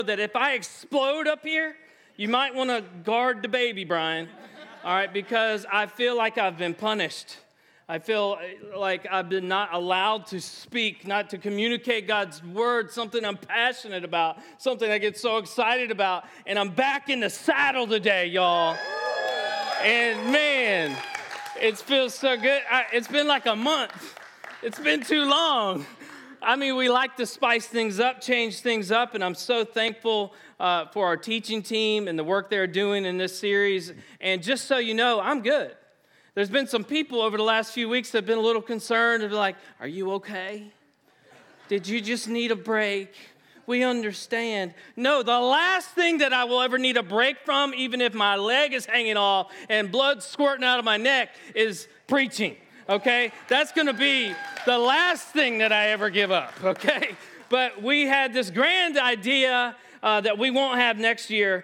that if I explode up here, you might want to guard the baby, Brian. All right, because I feel like I've been punished. I feel like I've been not allowed to speak, not to communicate God's word, something I'm passionate about, something I get so excited about. And I'm back in the saddle today, y'all. And man, it feels so good. It's been like a month. It's been too long. I mean, we like to spice things up, change things up, and I'm so thankful for our teaching team and the work they're doing in this series. And just so you know, I'm good. There's been some people over the last few weeks that have been a little concerned. They're like, are you okay? Did you just need a break? We understand. No, the last thing that I will ever need a break from, even if my leg is hanging off and blood squirting out of my neck, is preaching. Okay, that's going to be the last thing that I ever give up, okay? But we had this grand idea that we won't have next year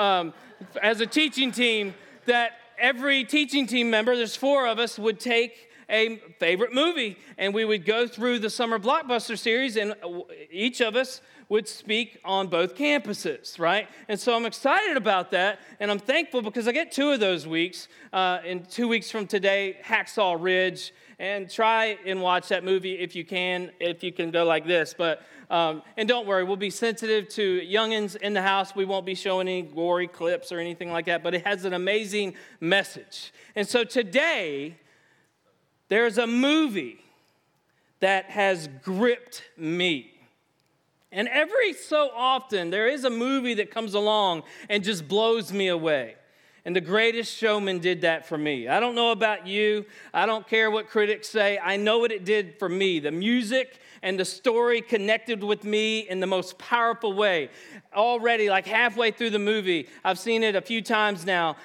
as a teaching team, that every teaching team member, there's 4 of us, would take a favorite movie, and we would go through the Summer Blockbuster series, and each of us would speak on both campuses, right? And so I'm excited about that, and I'm thankful because I get 2 of those weeks. In 2 weeks from today, Hacksaw Ridge, and try and watch that movie if you can go like this. But and don't worry, we'll be sensitive to youngins in the house. We won't be showing any gory clips or anything like that, but it has an amazing message. And so today, there's a movie that has gripped me. And every so often, there is a movie that comes along and just blows me away. And The Greatest Showman did that for me. I don't know about you. I don't care what critics say. I know what it did for me. The music and the story connected with me in the most powerful way. Already, like halfway through the movie, I've seen it a few times now.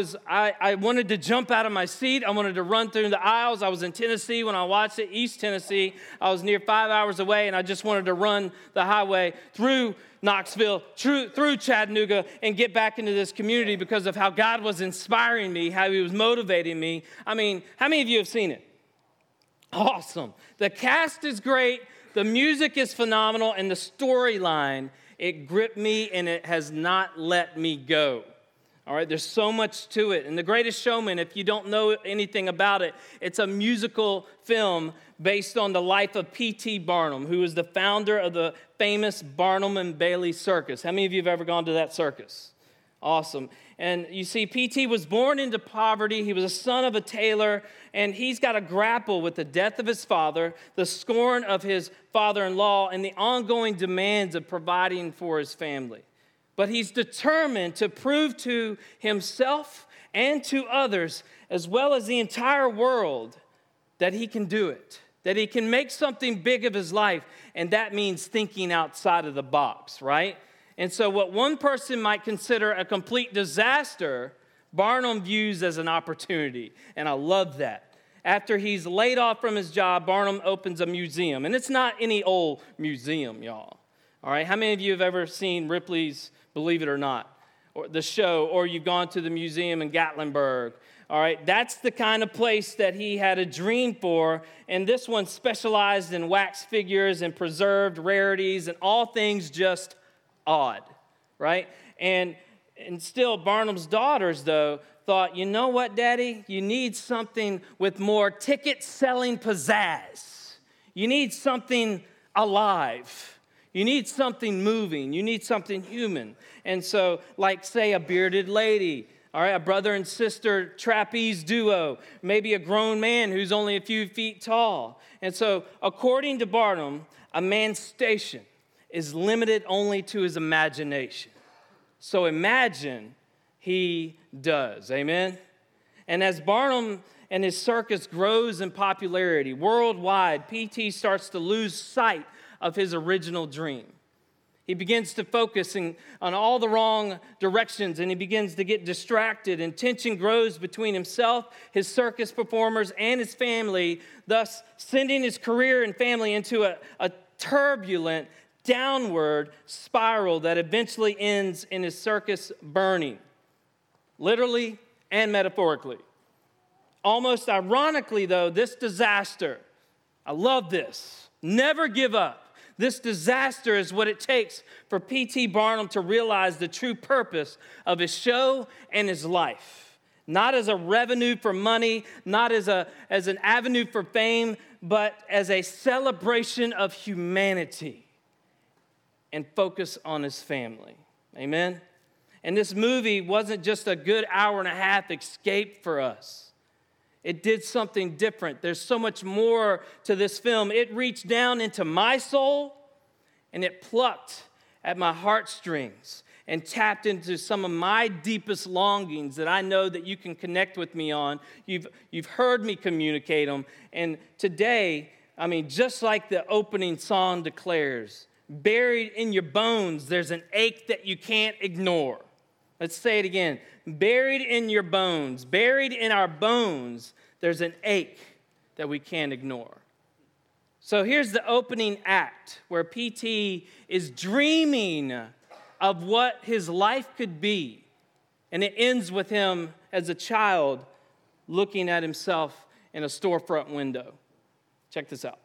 I wanted to jump out of my seat. I wanted to run through the aisles. I was in Tennessee when I watched it, East Tennessee. I was near 5 hours away, and I just wanted to run the highway through Knoxville, through Chattanooga, and get back into this community because of how God was inspiring me, how he was motivating me. I mean, how many of you have seen it? Awesome. The cast is great, the music is phenomenal, and the storyline, it gripped me and it has not let me go. All right, there's so much to it. And The Greatest Showman, if you don't know anything about it, it's a musical film based on the life of P.T. Barnum, who is the founder of the famous Barnum and Bailey Circus. How many of you have ever gone to that circus? Awesome. And you see, P.T. was born into poverty. He was a son of a tailor, and he's got to grapple with the death of his father, the scorn of his father-in-law, and the ongoing demands of providing for his family. But he's determined to prove to himself and to others, as well as the entire world, that he can do it, that he can make something big of his life, and that means thinking outside of the box, right? And so what one person might consider a complete disaster, Barnum views as an opportunity, and I love that. After he's laid off from his job, Barnum opens a museum, and it's not any old museum, y'all. All right, how many of you have ever seen Ripley's Believe It or Not, or the show, or you've gone to the museum in Gatlinburg? All right, that's the kind of place that he had a dream for, and this one specialized in wax figures and preserved rarities and all things just odd, right? And still, Barnum's daughters, though, thought, you know what, Daddy? You need something with more ticket-selling pizzazz. You need something alive. You need something moving. You need something human. And so, like, say, a bearded lady, all right, a brother and sister trapeze duo, maybe a grown man who's only a few feet tall. And so, according to Barnum, a man's station is limited only to his imagination. So imagine he does, amen? And as Barnum and his circus grows in popularity worldwide, P.T. starts to lose sight of his original dream. He begins to focus on all the wrong directions, and he begins to get distracted, and tension grows between himself, his circus performers, and his family, thus sending his career and family into a turbulent, downward spiral that eventually ends in his circus burning, literally and metaphorically. Almost ironically, though, this disaster, I love this, never give up. This disaster is what it takes for P.T. Barnum to realize the true purpose of his show and his life. Not as a revenue for money, not as an avenue for fame, but as a celebration of humanity and focus on his family. Amen? And this movie wasn't just a good hour and a half escape for us. It did something different. There's so much more to this film. It reached down into my soul, and it plucked at my heartstrings and tapped into some of my deepest longings that I know that you can connect with me on. You've heard me communicate them. And today, just like the opening song declares, buried in your bones, there's an ache that you can't ignore. Let's say it again. Buried in your bones, buried in our bones, there's an ache that we can't ignore. So here's the opening act where P.T. is dreaming of what his life could be. And it ends with him as a child looking at himself in a storefront window. Check this out.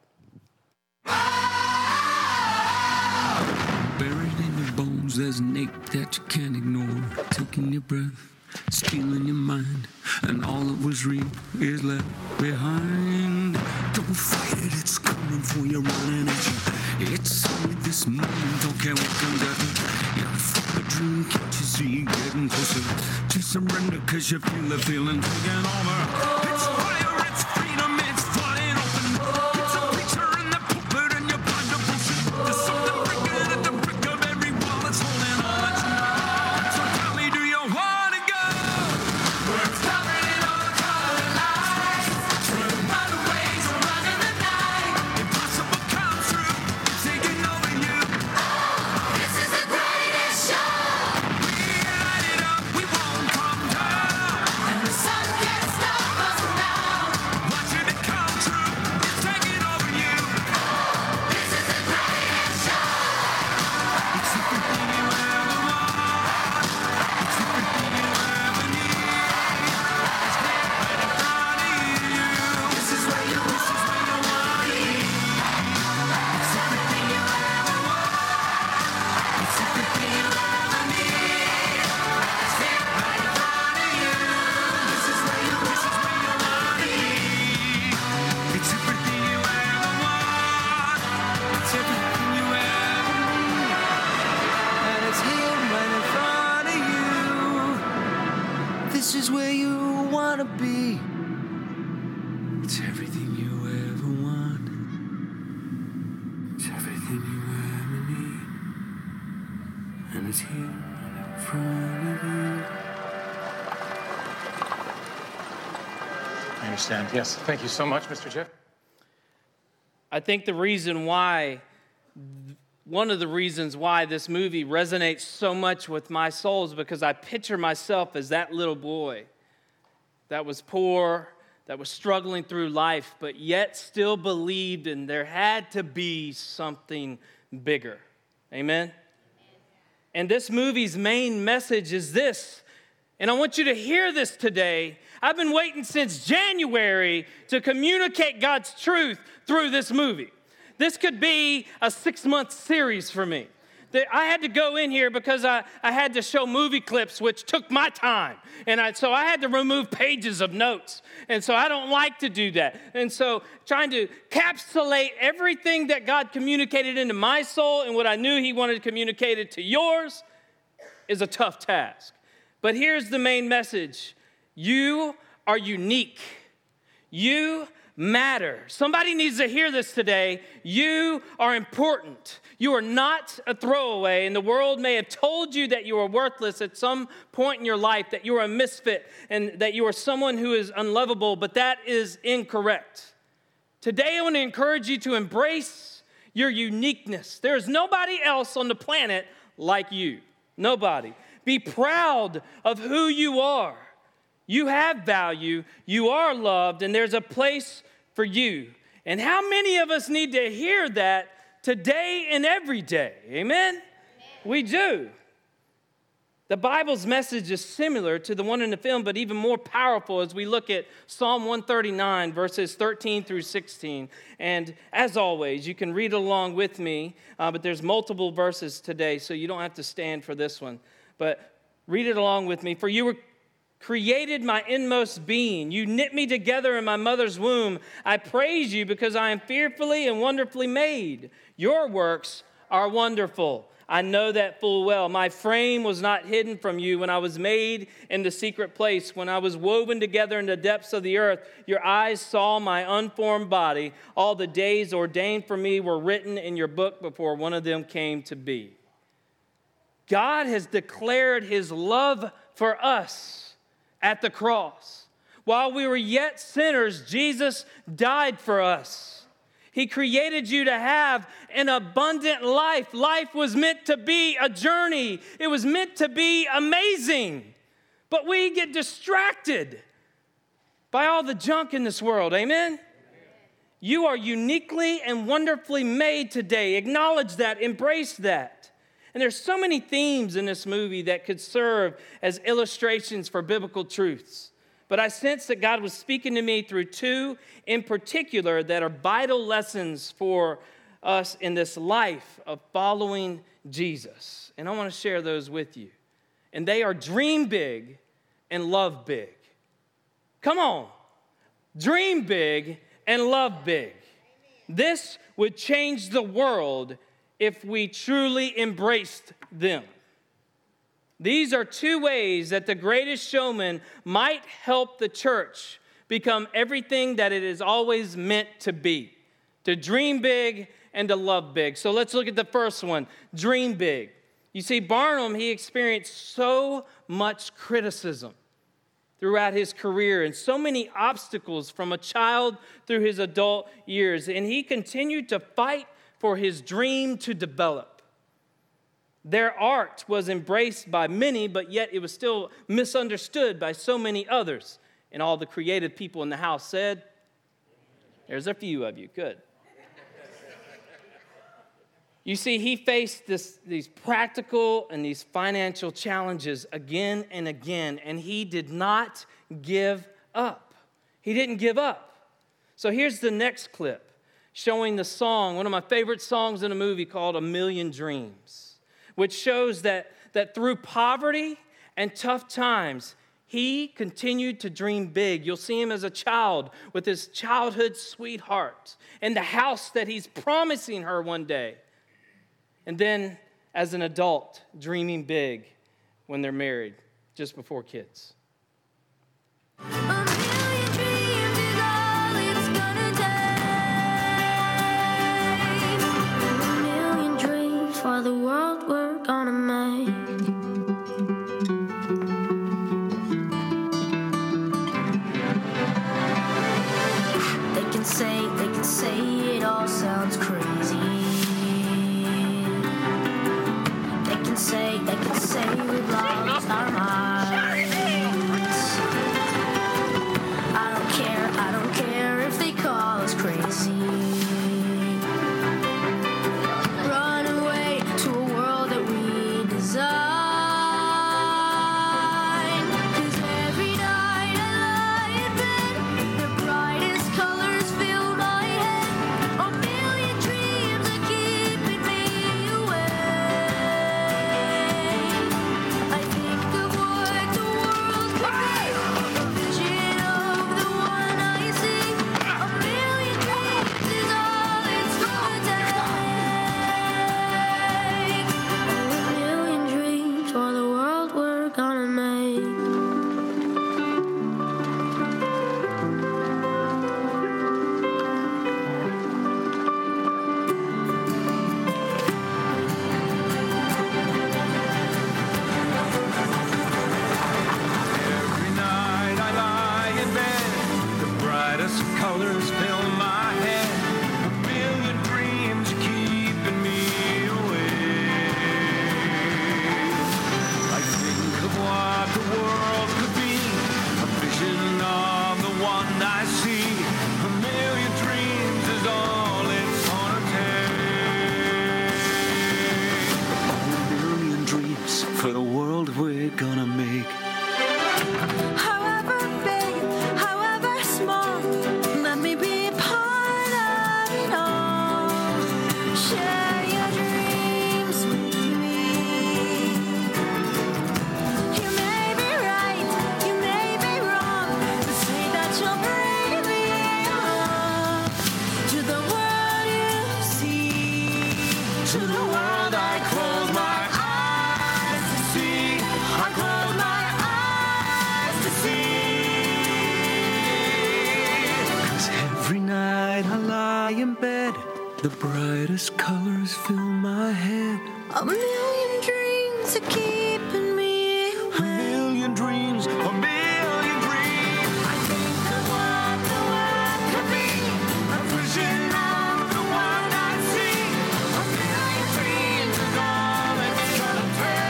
Buried in your bones, there's an ache that you can't ignore. Taking your breath, stealing your mind, and all that was real is left behind. Don't fight it, it's coming for you, running at you. It's only this moment, don't care what comes after. You're for a dream, can't you see you getting closer? To surrender, cause you feel the feeling taking over. It's fire, it's freedom, it's flying open. It's a picture in the pulpit and your blind devotion. There's something breaking at the brick of every wall that's holding on that you know. So tell me, do you want to go? Where it's covered in all the colored lights. Where the runaways are running the night. Impossible come true, it's taking over you. This is the greatest show. We light it up, we won't come down. And the sun can't stop us now. Watching it come true, it's taking over you. This is the greatest show. It's everything you ever want. It's everything you ever need. It's right in front of you. This is where you want to be. It's everything you ever want. It's everything you ever need. It's right in front of you. This is where you want to be. It's everything you ever want. It's everything you ever need. And it's here right in front of you. This is where you want to be. It's everything you ever want. It's everything you ever need. And it's here right in front of you. I understand. Yes. Thank you so much, Mr. Jeff. I think one of the reasons why this movie resonates so much with my soul is because I picture myself as that little boy that was poor, that was struggling through life, but yet still believed and there had to be something bigger. Amen? And this movie's main message is this, and I want you to hear this today. I've been waiting since January to communicate God's truth through this movie. This could be a 6-month series for me. I had to go in here because I had to show movie clips, which took my time. So I had to remove pages of notes. And so I don't like to do that. And so trying to encapsulate everything that God communicated into my soul and what I knew he wanted communicated to yours is a tough task. But here's the main message. You are unique. You matter. Somebody needs to hear this today. You are important. You are not a throwaway, and the world may have told you that you are worthless at some point in your life, that you are a misfit, and that you are someone who is unlovable, but that is incorrect. Today, I want to encourage you to embrace your uniqueness. There is nobody else on the planet like you. Nobody. Be proud of who you are. You have value, you are loved, and there's a place for you. And how many of us need to hear that today and every day? Amen? We do. The Bible's message is similar to the one in the film, but even more powerful as we look at Psalm 139, verses 13 through 16. And as always, you can read along with me, but there's multiple verses today, so you don't have to stand for this one. But read it along with me. For you were created my inmost being. You knit me together in my mother's womb. I praise you because I am fearfully and wonderfully made. Your works are wonderful. I know that full well. My frame was not hidden from you when I was made in the secret place. When I was woven together in the depths of the earth, your eyes saw my unformed body. All the days ordained for me were written in your book before one of them came to be. God has declared his love for us at the cross. While we were yet sinners, Jesus died for us. He created you to have an abundant life. Life was meant to be a journey. It was meant to be amazing. But we get distracted by all the junk in this world. Amen? You are uniquely and wonderfully made today. Acknowledge that. Embrace that. And there's so many themes in this movie that could serve as illustrations for biblical truths. But I sense that God was speaking to me through two in particular that are vital lessons for us in this life of following Jesus. And I want to share those with you. And they are dream big and love big. Come on. Dream big and love big. This would change the world if we truly embraced them. These are two ways that the greatest showman might help the church become everything that it is always meant to be, to dream big and to love big. So let's look at the first one, dream big. You see, Barnum, he experienced so much criticism throughout his career and so many obstacles from a child through his adult years, and he continued to fight for his dream to develop. Their art was embraced by many, but yet it was still misunderstood by so many others. And all the creative people in the house said, there's a few of you, good. You see, he faced these practical and these financial challenges again and again, and he did not give up. He didn't give up. So here's the next clip showing the song, one of my favorite songs in a movie called A Million Dreams, which shows that through poverty and tough times, he continued to dream big. You'll see him as a child with his childhood sweetheart and the house that he's promising her one day. And then as an adult, dreaming big when they're married, just before kids. For the world we're gonna make. They can say it all sounds crazy. They can say we've lost our minds. I don't care if they call us crazy. The brightest colors fill my head. A million dreams are keeping me awake. A million dreams, a million dreams. I think of what the world could be. A vision of the one I see. A million dreams is all it's gonna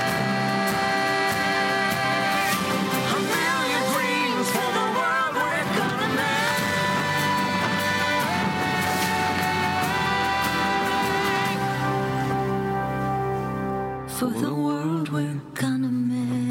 take. A million dreams for the world we're gonna make. For the world we're gonna make.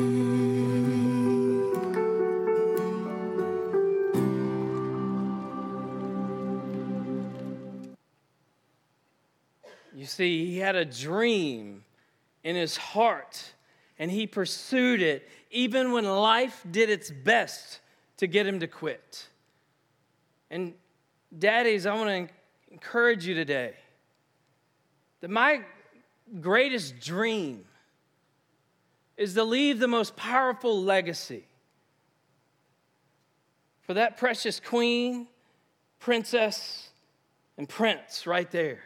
You see, he had a dream in his heart, and he pursued it even when life did its best to get him to quit. And daddies, I want to encourage you today that my greatest dream is to leave the most powerful legacy for that precious queen, princess, and prince right there.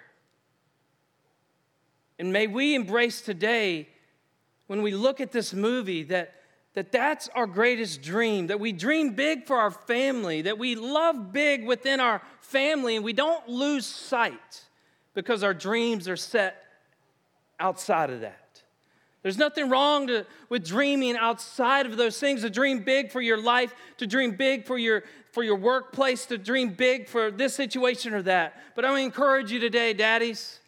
And may we embrace today, when we look at this movie, that's our greatest dream, that we dream big for our family, that we love big within our family, and we don't lose sight because our dreams are set outside of that. There's nothing wrong with dreaming outside of those things, to dream big for your life, to dream big for your workplace, to dream big for this situation or that. But I want to encourage you today, daddies,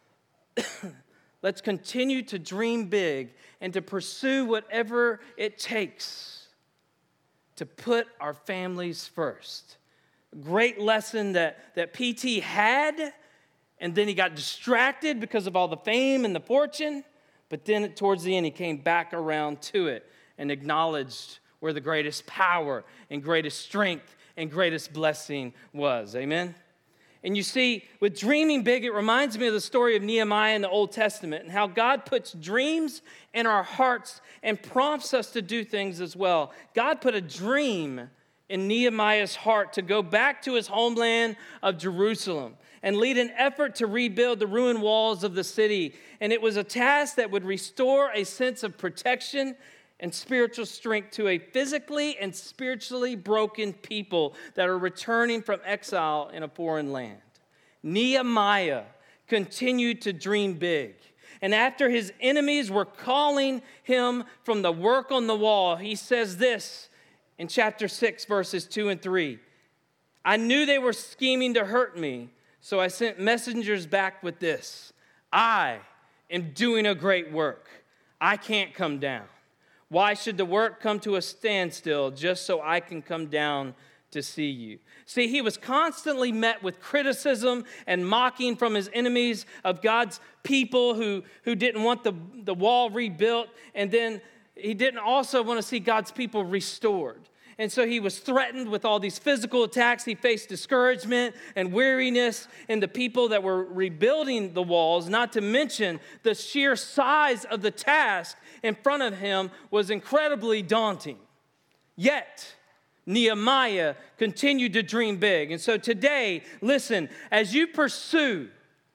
let's continue to dream big and to pursue whatever it takes to put our families first. A great lesson that PT had, and then he got distracted because of all the fame and the fortune, but then towards the end he came back around to it and acknowledged where the greatest power and greatest strength and greatest blessing was. Amen? And you see, with dreaming big, it reminds me of the story of Nehemiah in the Old Testament and how God puts dreams in our hearts and prompts us to do things as well. God put a dream in Nehemiah's heart to go back to his homeland of Jerusalem and lead an effort to rebuild the ruined walls of the city. And it was a task that would restore a sense of protection and spiritual strength to a physically and spiritually broken people that are returning from exile in a foreign land. Nehemiah continued to dream big. And after his enemies were calling him from the work on the wall, he says this in chapter 6, verses 2 and 3. I knew they were scheming to hurt me, so I sent messengers back with this. I am doing a great work. I can't come down. Why should the work come to a standstill just so I can come down to see you? See, he was constantly met with criticism and mocking from his enemies of God's people who didn't want the wall rebuilt, and then he didn't also want to see God's people restored. And so he was threatened with all these physical attacks. He faced discouragement and weariness in the people that were rebuilding the walls, not to mention the sheer size of the task in front of him was incredibly daunting. Yet, Nehemiah continued to dream big. And so today, listen, as you pursue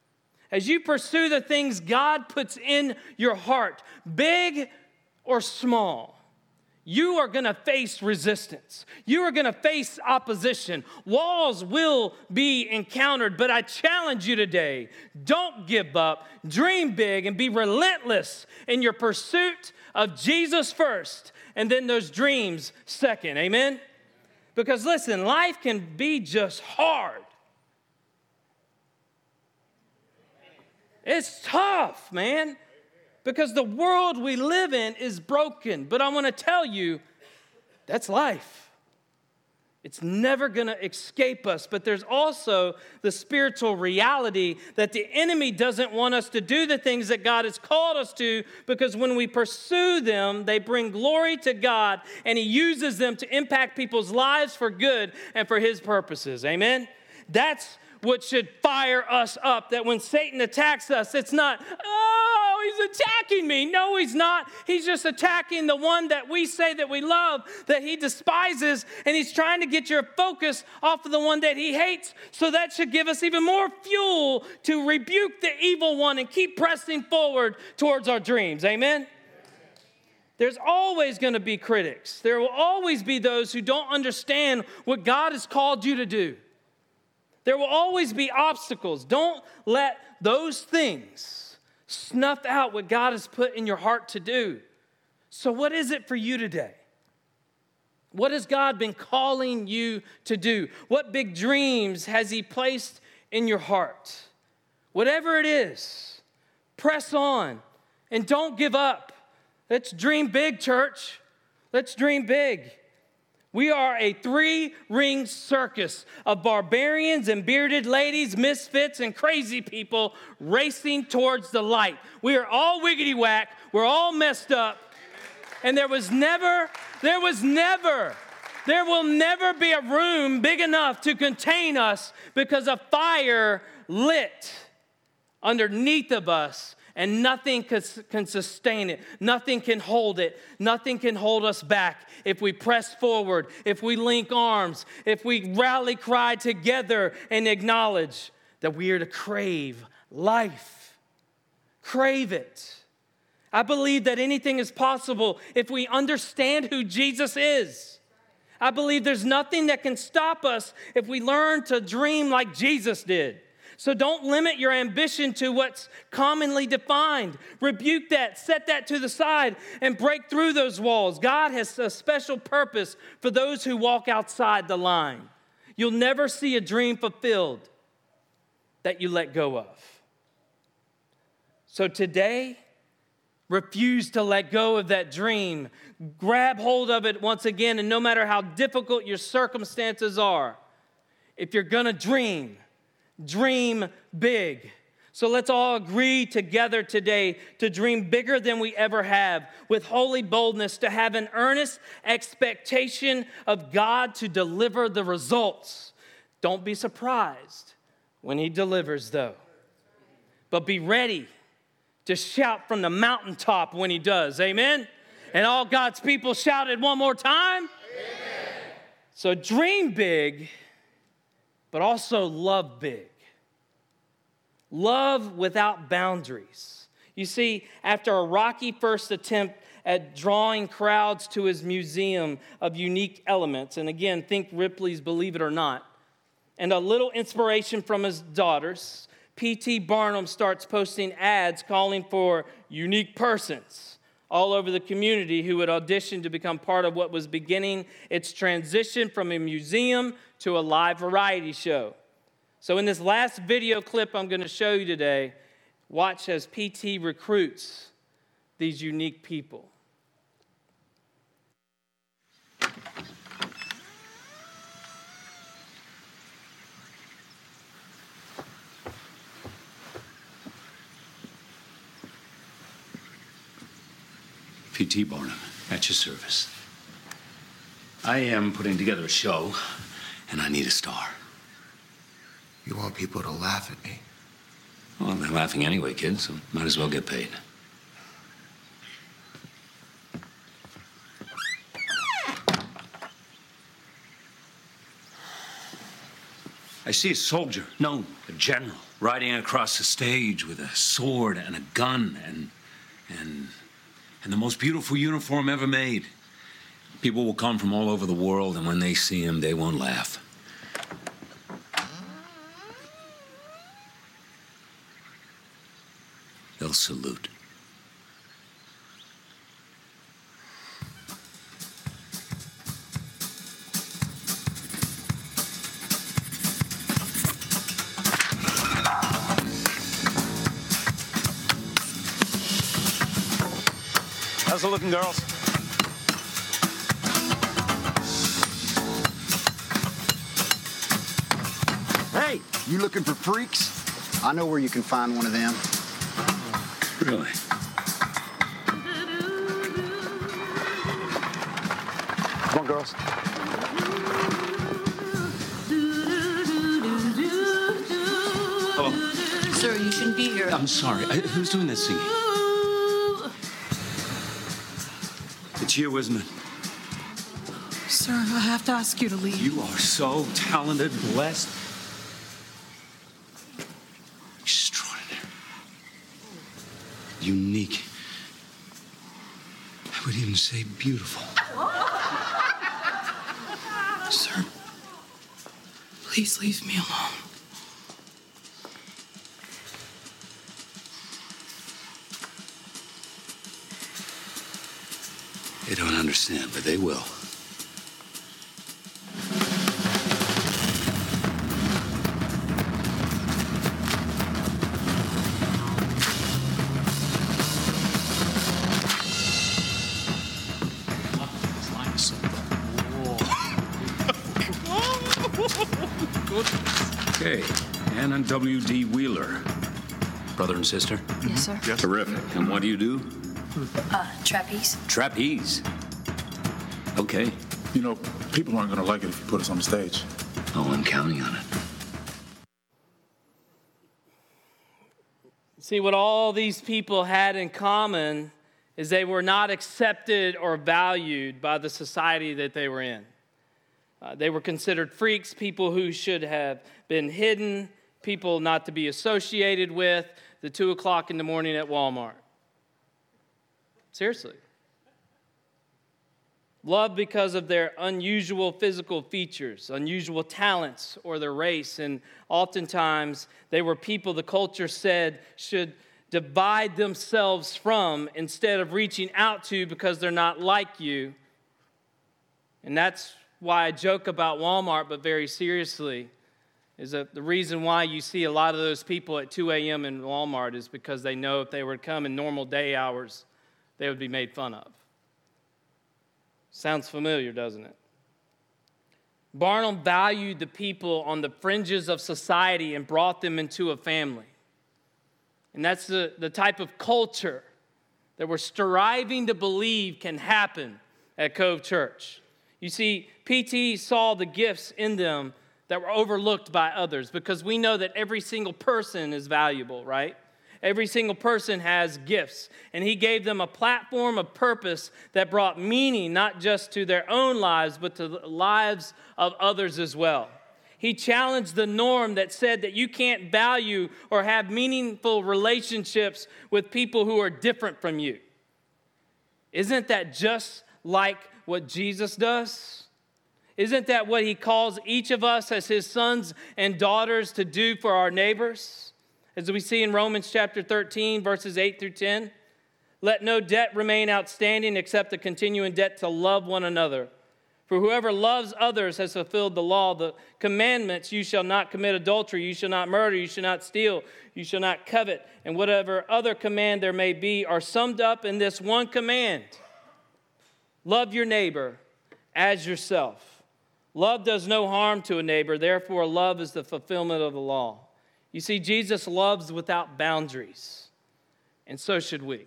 the things God puts in your heart, big or small, you are going to face resistance. You are going to face opposition. Walls will be encountered, but I challenge you today, don't give up. Dream big and be relentless in your pursuit of Jesus first, and then those dreams second. Amen? Because listen, life can be just hard. It's tough, man. Because the world we live in is broken. But I want to tell you, that's life. It's never going to escape us. But there's also the spiritual reality that the enemy doesn't want us to do the things that God has called us to, because when we pursue them, they bring glory to God, and he uses them to impact people's lives for good and for his purposes. Amen? That's what should fire us up, that when Satan attacks us, it's not, oh, he's attacking me. No, he's not. He's just attacking the one that we say that we love, that he despises, and he's trying to get your focus off of the one that he hates. So that should give us even more fuel to rebuke the evil one and keep pressing forward towards our dreams. Amen? There's always going to be critics. There will always be those who don't understand what God has called you to do. There will always be obstacles. Don't let those things snuff out what God has put in your heart to do. So what is it for you today? What has God been calling you to do? What big dreams has he placed in your heart? Whatever it is, press on and don't give up. Let's dream big, church. Let's dream big. We are a 3-ring circus of barbarians and bearded ladies, misfits, and crazy people racing towards the light. We are all wiggity whack. We're all messed up. And there will never be a room big enough to contain us because a fire lit underneath of us. And nothing can sustain it. Nothing can hold it. Nothing can hold us back if we press forward, if we link arms, if we rally cry together and acknowledge that we are to crave life. Crave it. I believe that anything is possible if we understand who Jesus is. I believe there's nothing that can stop us if we learn to dream like Jesus did. So don't limit your ambition to what's commonly defined. Rebuke that, set that to the side, and break through those walls. God has a special purpose for those who walk outside the line. You'll never see a dream fulfilled that you let go of. So today, refuse to let go of that dream. Grab hold of it once again, and no matter how difficult your circumstances are, if you're gonna dream big. So let's all agree together today to dream bigger than we ever have, with holy boldness, to have an earnest expectation of God to deliver the results. Don't be surprised when he delivers, though. But be ready to shout from the mountaintop when he does. Amen? And all God's people shouted one more time. Amen. So dream big, but also love big. Love without boundaries. You see, after a rocky first attempt at drawing crowds to his museum of unique elements, and again, think Ripley's Believe It or Not, and a little inspiration from his daughters, P.T. Barnum starts posting ads calling for unique persons all over the community who would audition to become part of what was beginning its transition from a museum to a live variety show. So in this last video clip I'm going to show you today, watch as PT recruits these unique people. P.T. Barnum, at your service. I am putting together a show, and I need a star. You want people to laugh at me? Well, they're laughing anyway, kid, so might as well get paid. I see a soldier, no, a general, riding across the stage with a sword and a gun and the most beautiful uniform ever made. People will come from all over the world, and when they see him, they won't laugh. They'll salute. How's it looking, girls? Hey, you looking for freaks? I know where you can find one of them. Really? Come on, girls. Oh, Sir, you shouldn't be here. I'm sorry. Who's doing this singing? It's you, isn't it? Sir, I have to ask you to leave. You are so talented, blessed. Extraordinary. Unique. I would even say beautiful. Sir, please leave me alone. They don't understand, but they will. Okay, Ann and W.D. Wheeler. Brother and sister? Yes, sir. Yes. Terrific. And what do you do? Trapeze. Trapeze. Okay. You know, people aren't going to like it if you put us on the stage. Oh, I'm counting on it. See, what all these people had in common is they were not accepted or valued by the society that they were in. They were considered freaks, people who should have been hidden, people not to be associated with, the 2 o'clock in the morning at Walmart. Seriously. Loved because of their unusual physical features, unusual talents, or their race. And oftentimes, they were people the culture said should divide themselves from instead of reaching out to because they're not like you. And that's why I joke about Walmart, but very seriously, is that the reason why you see a lot of those people at 2 a.m. in Walmart is because they know if they were to come in normal day hours, they would be made fun of. Sounds familiar, doesn't it? Barnum valued the people on the fringes of society and brought them into a family. And that's the type of culture that we're striving to believe can happen at Cove Church. You see, PT saw the gifts in them that were overlooked by others because we know that every single person is valuable, right? Every single person has gifts, and he gave them a platform of purpose that brought meaning not just to their own lives, but to the lives of others as well. He challenged the norm that said that you can't value or have meaningful relationships with people who are different from you. Isn't that just like what Jesus does? Isn't that what he calls each of us as his sons and daughters to do for our neighbors? As we see in Romans chapter 13, verses 8 through 10, let no debt remain outstanding except the continuing debt to love one another. For whoever loves others has fulfilled the law. The commandments, you shall not commit adultery, you shall not murder, you shall not steal, you shall not covet, and whatever other command there may be are summed up in this one command. Love your neighbor as yourself. Love does no harm to a neighbor, therefore love is the fulfillment of the law. You see, Jesus loves without boundaries, and so should we.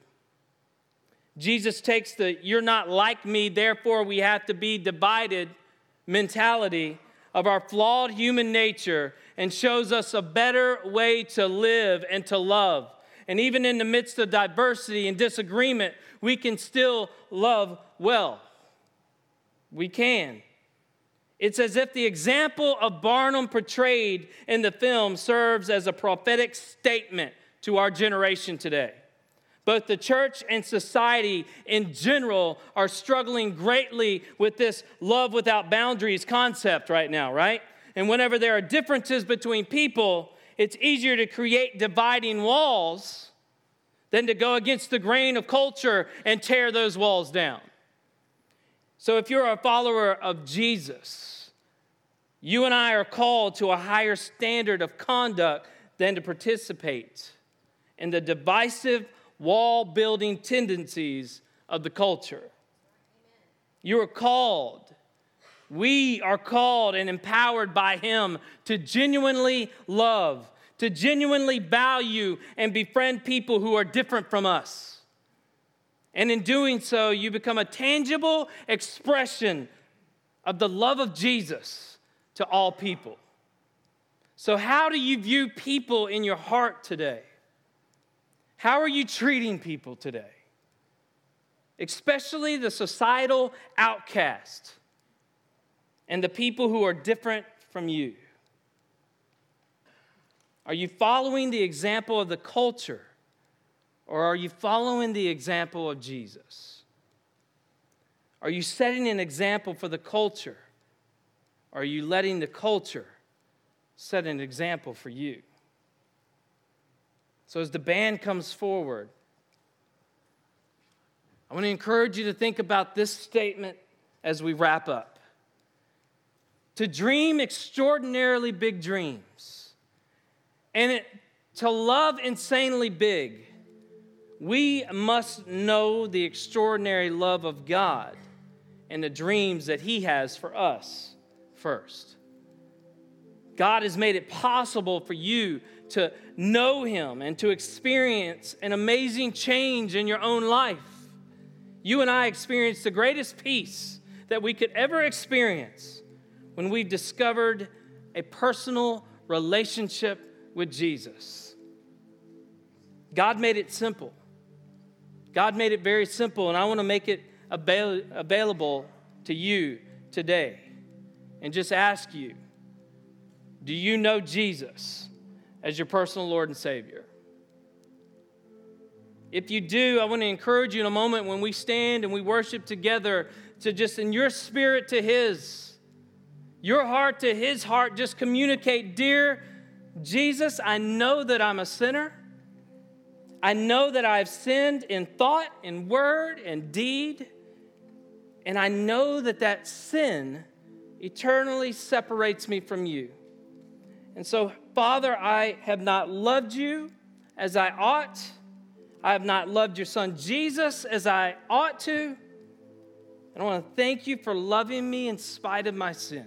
Jesus takes the you're not like me, therefore we have to be divided mentality of our flawed human nature and shows us a better way to live and to love. And even in the midst of diversity and disagreement, we can still love well. We can. It's as if the example of Barnum portrayed in the film serves as a prophetic statement to our generation today. Both the church and society in general are struggling greatly with this love without boundaries concept right now, right? And whenever there are differences between people, it's easier to create dividing walls than to go against the grain of culture and tear those walls down. So if you're a follower of Jesus, you and I are called to a higher standard of conduct than to participate in the divisive wall-building tendencies of the culture. You are called. We are called and empowered by Him to genuinely love, to genuinely value and befriend people who are different from us. And in doing so, you become a tangible expression of the love of Jesus to all people. So how do you view people in your heart today? How are you treating people today? especially the societal outcast and the people who are different from you? Are you following the example of the culture, or are you following the example of Jesus? Are you setting an example for the culture, or are you letting the culture set an example for you? So as the band comes forward, I want to encourage you to think about this statement as we wrap up. To dream extraordinarily big dreams and to love insanely big, we must know the extraordinary love of God and the dreams that He has for us first. God has made it possible for you to know Him and to experience an amazing change in your own life. You and I experienced the greatest peace that we could ever experience when we've discovered a personal relationship with Jesus. God made it simple. God made it very simple, and I want to make it available to you today and just ask you, do you know Jesus as your personal Lord and Savior? If you do, I want to encourage you in a moment when we stand and we worship together to just in your spirit to His, your heart to His heart, just communicate, dear Jesus, I know that I'm a sinner. I know that I've sinned in thought, in word, and deed. And I know that that sin eternally separates me from you. And so, Father, I have not loved you as I ought. I have not loved your Son Jesus as I ought to. And I want to thank you for loving me in spite of my sin.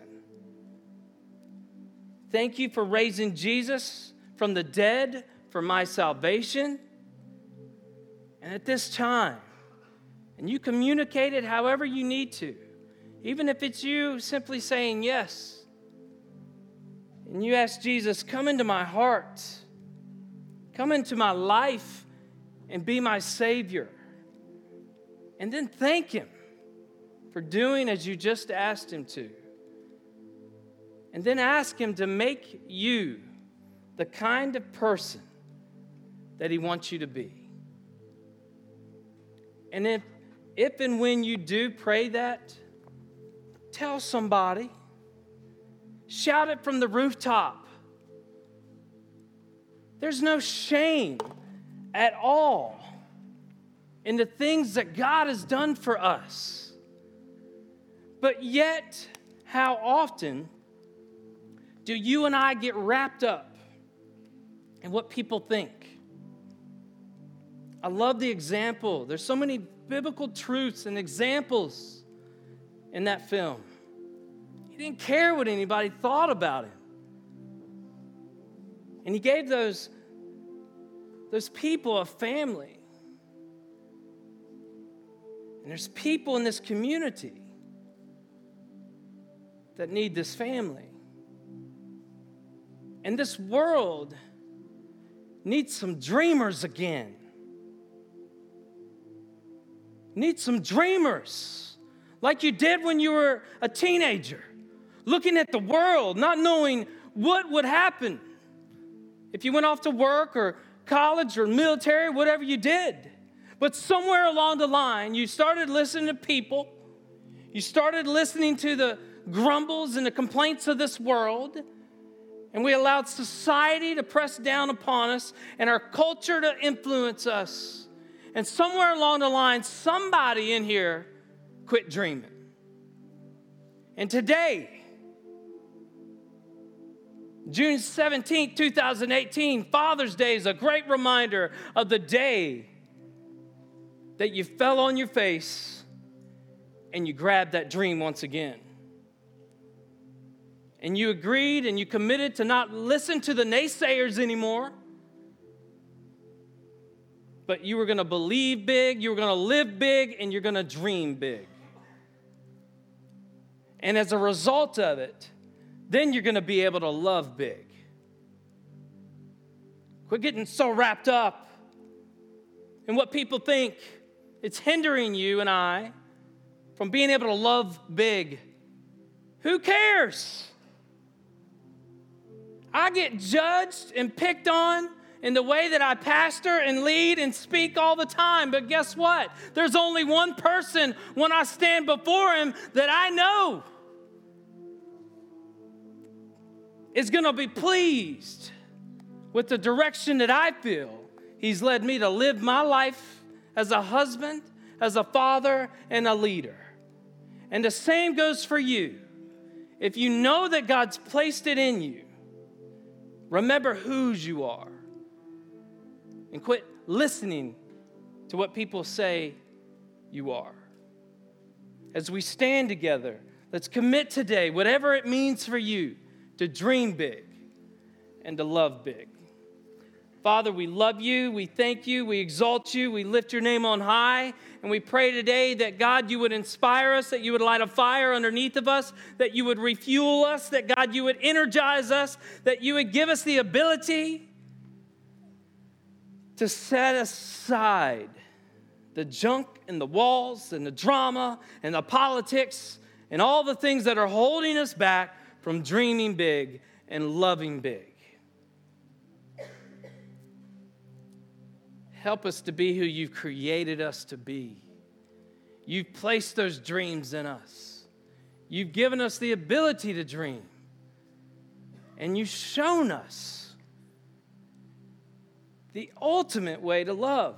Thank you for raising Jesus from the dead for my salvation. And at this time, and you communicate it however you need to, even if it's you simply saying yes, and you ask Jesus, come into my heart, come into my life, and be my Savior. And then thank Him for doing as you just asked Him to. And then ask Him to make you the kind of person that He wants you to be. And if and when you do pray that, tell somebody. Shout it from the rooftop. There's no shame at all in the things that God has done for us. But yet, how often do you and I get wrapped up in what people think? I love the example. There's so many biblical truths and examples in that film. He didn't care what anybody thought about him. And he gave those people a family. And there's people in this community that need this family. And this world needs some dreamers again. Needs some dreamers like you did when you were a teenager, looking at the world, not knowing what would happen if you went off to work or college or military, whatever you did. But somewhere along the line, you started listening to people. You started listening to the grumbles and the complaints of this world. And we allowed society to press down upon us and our culture to influence us. And somewhere along the line, somebody in here quit dreaming. And today, June 17, 2018, Father's Day is a great reminder of the day that you fell on your face and you grabbed that dream once again. And you agreed and you committed to not listen to the naysayers anymore. But you were going to believe big, you were going to live big, and you're going to dream big. And as a result of it, then you're going to be able to love big. Quit getting so wrapped up in what people think It's hindering you and I from being able to love big. Who cares? I get judged and picked on in the way that I pastor and lead and speak all the time. But guess what? There's only one person when I stand before him that I know is going to be pleased with the direction that I feel he's led me to live my life as a husband, as a father, and a leader. And the same goes for you. If you know that God's placed it in you, remember whose you are. And quit listening to what people say you are. As we stand together, let's commit today, whatever it means for you, to dream big and to love big. Father, we love you, we thank you, we exalt you, we lift your name on high, and we pray today that, God, you would inspire us, that you would light a fire underneath of us, that you would refuel us, that, God, you would energize us, that you would give us the ability to set aside the junk and the walls and the drama and the politics and all the things that are holding us back from dreaming big and loving big. Help us to be who you've created us to be. You've placed those dreams in us. You've given us the ability to dream. And you've shown us the ultimate way to love.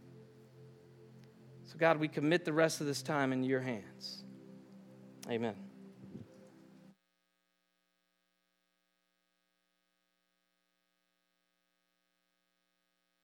So God, we commit the rest of this time into your hands. Amen.